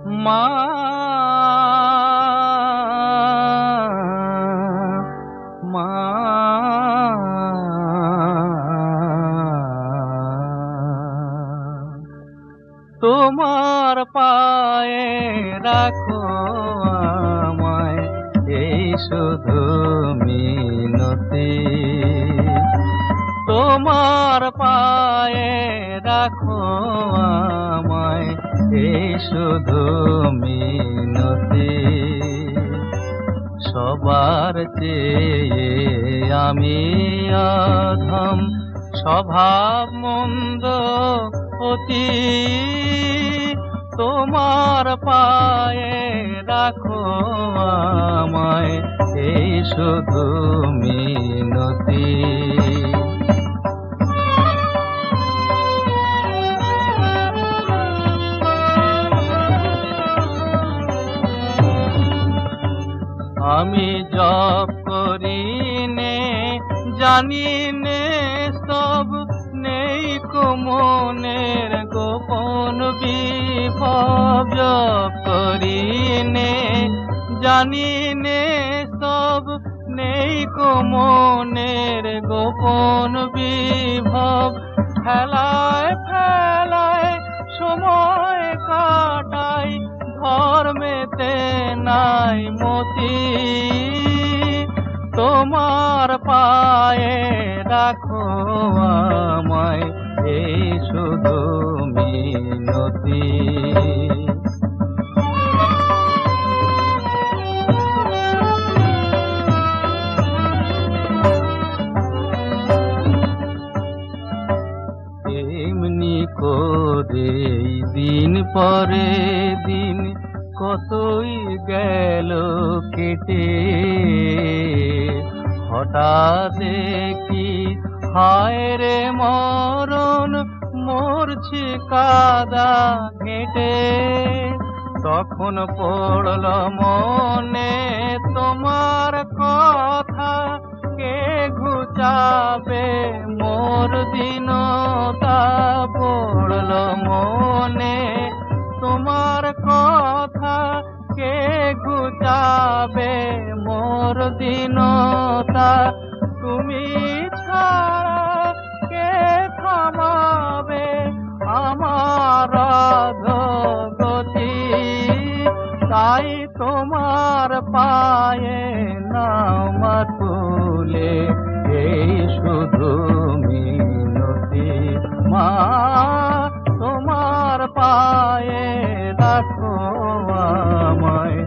মা মা তোমার পায়ে রাখো আমায়, এই শুধু মিনতি। তোমার পায়ে রাখো আমায়, এই শুধু মিনতি। সবার চেয়ে আমি অধম, স্বভাব মন্দ অতি। তোমার পায়ে রাখো আমায়, এই শুধু মিনতি। আমি জপ করি নে, জানি নে সব, নেই কো মনের গোপন বিভব। জপ করি নে, জানি নে সব, নেই কো মনের গোপন বিভব। খেলায় ফেলায় সময় কাটাই, ধর্মেতে নাই মতি। তোমার পায়ে রাখো আমায়, এই শুধু মিনতি। এমনি করে দিন পরে দিন কতই গেল কেটে। হঠাৎ দেখি হায় রে মরণ, মরছি কাদা ঘেঁটে। তখন পড়ল মনে তোমার কথা, কে ঘুচাবে মোর দীনতা। পড়ল মনে তোমার কথা, কে ঘুচাবে মোর দীনতা। তুমি ছাড়া কে থামাবে আমার অধোগতি। তাই তোমার পায়ে নামা তুলে, এই শুধু মিনতি। মা তোমার পায়ে রাখো আমায়,